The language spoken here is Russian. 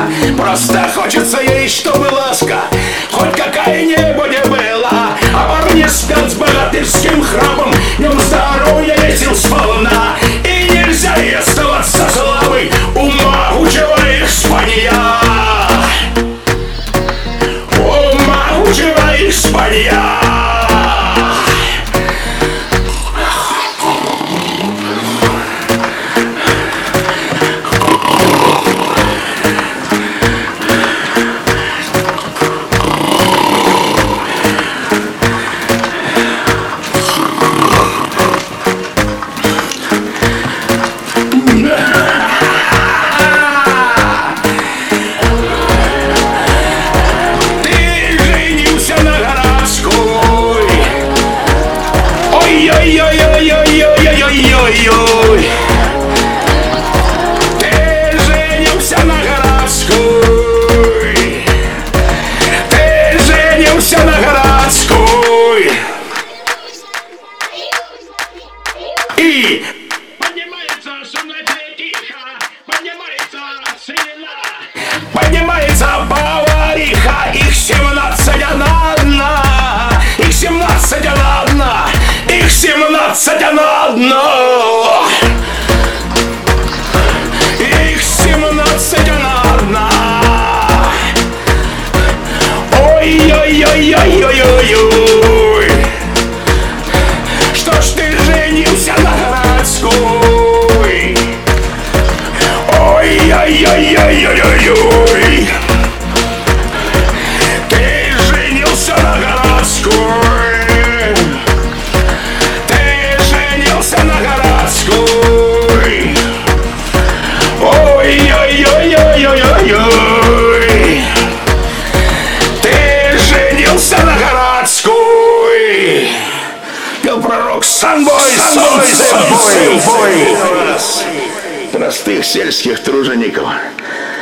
Просто хочется ей, чтобы ласка хоть какая небо не была. А парни спят с богатырским храпом, днем здоровья весел сполна. И нельзя ей оставаться слабой у могучего Испания. У могучего Испания. Ой-ой-ой-ой-ой-ой-ой-ой-ой. Ты женился на городской. Ты женился на городской. И поднимается шумно тихо, поднимается сына. Поднимается повариха, их 17 она одна. Их 17 она одна. Их 17 она одна. Их 17 она одна. Ой-ой-ой-ой-ой-ой-ой. Что ж ты женился на городской? Ой-ой-ой-ой-ой-ой. Ты женился на городской. На городской. Ой-ой-ой-ой-ой-ой. Ты женился на городской. Пел пророк Санбой, Санбой. Простых сельских тружеников